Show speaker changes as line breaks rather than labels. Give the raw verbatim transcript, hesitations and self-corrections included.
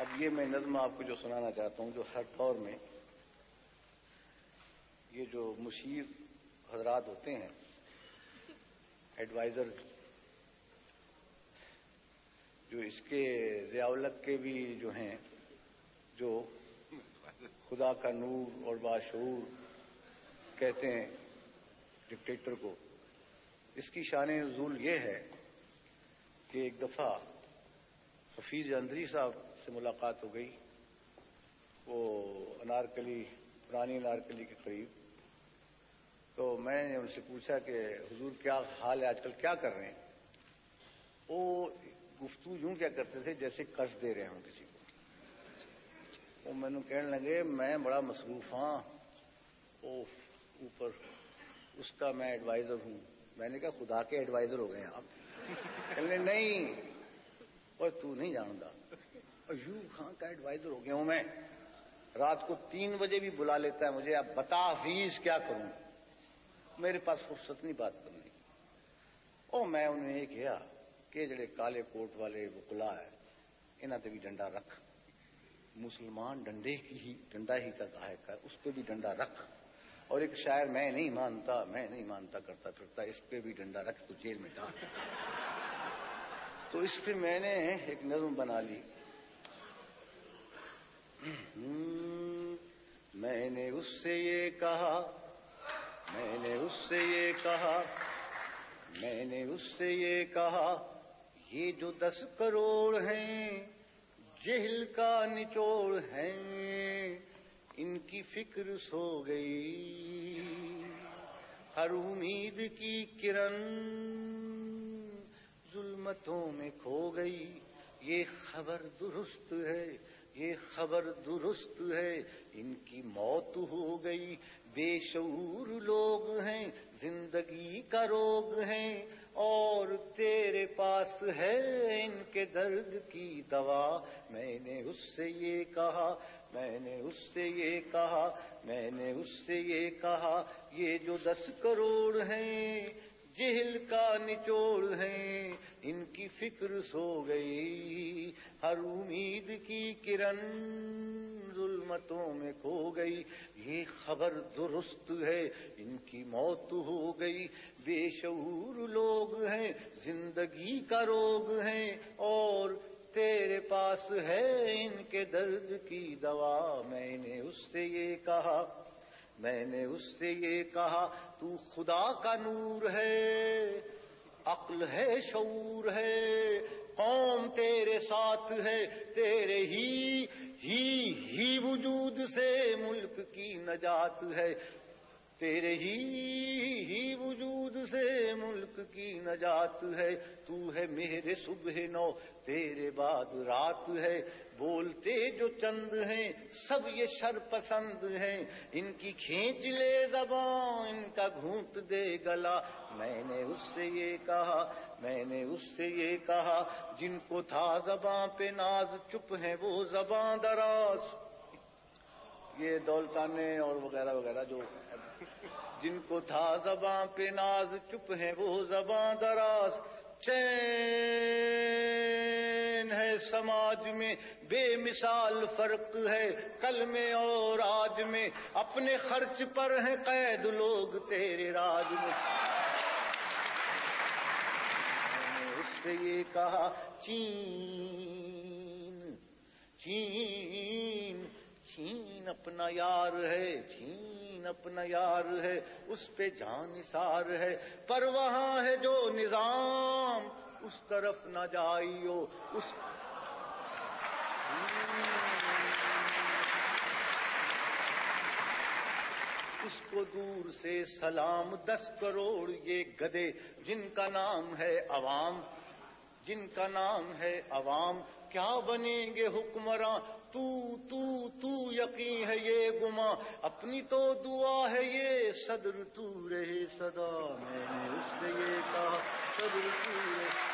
اب یہ میں نظم آپ کو جو سنانا چاہتا ہوں، جو ہر دور میں یہ جو مشیر حضرات ہوتے ہیں، ایڈوائزر، جو اس کے ضیاء-الحق کے بھی جو ہیں، جو خدا کا نور اور باشعور کہتے ہیں ڈکٹیٹر کو، اس کی شان نزول یہ ہے کہ ایک دفعہ حفیظ اندری صاحب سے ملاقات ہو گئی، وہ انارکلی، پرانی انارکلی کے قریب. تو میں نے ان سے پوچھا کہ حضور کیا حال ہے آج کل، کیا کر رہے ہیں؟ وہ گفتگو یوں کیا کرتے تھے جیسے قرض دے رہے ہوں کسی کو. وہ میں نے کہنے لگے میں بڑا مصروف ہاں، وہ اوپر اس کا میں ایڈوائزر ہوں. میں نے کہا خدا کے ایڈوائزر ہو گئے آپ؟ کہنے نہیں، اور تو نہیں جانتا، ایوب خان کا ایڈوائزر ہو گیا ہوں میں. رات کو تین بجے بھی بلا لیتا ہے مجھے، اب بتا حفیظ کیا کروں، میرے پاس فرصت نہیں بات کرنے کی. اور میں انہیں یہ کہا کہ جڑے کالے کوٹ والے وکلا ہے انہاں تے بھی ڈنڈا رکھ، مسلمان ڈنڈے کی ہی ڈنڈا ہی کا گاہک ہے، اس پہ بھی ڈنڈا رکھ. اور ایک شاعر میں نہیں مانتا میں نہیں مانتا کرتا پھرتا، اس پہ بھی ڈنڈا رکھ تو جیل میں ڈال. تو اس پہ میں نے ایک نظم بنا لی. میں نے اس سے یہ کہا، میں نے اس سے یہ کہا، میں نے اس سے یہ کہا، یہ جو دس کروڑ ہیں جہل کا نچوڑ ہیں، ان کی فکر سو گئی، ہر امید کی کرن ظلمتوں میں کھو گئی. یہ خبر درست ہے، یہ خبر درست ہے، ان کی موت ہو گئی. بے شعور لوگ ہیں، زندگی کا روگ ہیں، اور تیرے پاس ہے ان کے درد کی دوا. میں نے اس سے یہ کہا، میں نے اس سے یہ کہا، میں نے اس سے یہ کہا، یہ جو دس کروڑ ہیں جہل کا نچوڑ ہیں، ان کی فکر سو گئی، ہر امید کی کرن ظلمتوں میں کھو گئی. یہ خبر درست ہے، ان کی موت ہو گئی. بے شعور لوگ ہیں، زندگی کا روگ ہیں، اور تیرے پاس ہے ان کے درد کی دوا. میں نے اس سے یہ کہا، میں نے اس سے یہ کہا، تو خدا کا نور ہے، عقل ہے، شعور ہے، قوم تیرے ساتھ ہے، تیرے ہی ہی ہی وجود سے ملک کی نجات ہے، تیرے ہی ہی وجود سے ملک کی نجات ہے. تو ہے میرے صبح نو، تیرے بعد رات ہے. بولتے جو چند ہیں سب یہ شر پسند ہیں، ان کی کھینچ لے زبان، ان کا گھونٹ دے گلا. میں نے اس سے یہ کہا، میں نے اس سے یہ کہا، جن کو تھا زباں پہ ناز چپ ہیں وہ زباں دراز. یہ دولتانے اور وغیرہ وغیرہ جو جن کو تھا زباں پہ ناز چپ ہیں وہ زباں دراز. چین ہے سماج میں بے مثال فرق ہے، کل میں اور آج میں اپنے خرچ پر ہیں قید لوگ تیرے راج میں. میں نے اس سے یہ کہا، چین چین چین اپنا یار ہے، چین اپنا یار ہے، اس پہ جان نثار ہے، پر وہاں ہے جو نظام اس طرف نہ جائیو. اس اس کو دور سے سلام. دس کروڑ یہ گدے جن کا نام ہے عوام، جن کا نام ہے عوام، کیا بنیں گے حکمراں. تو تو تو یقین ہے یہ گماں، اپنی تو دعا ہے یہ صدر تو رہے صدا. میں نے اس سے یہ کہا، صدر تو رہے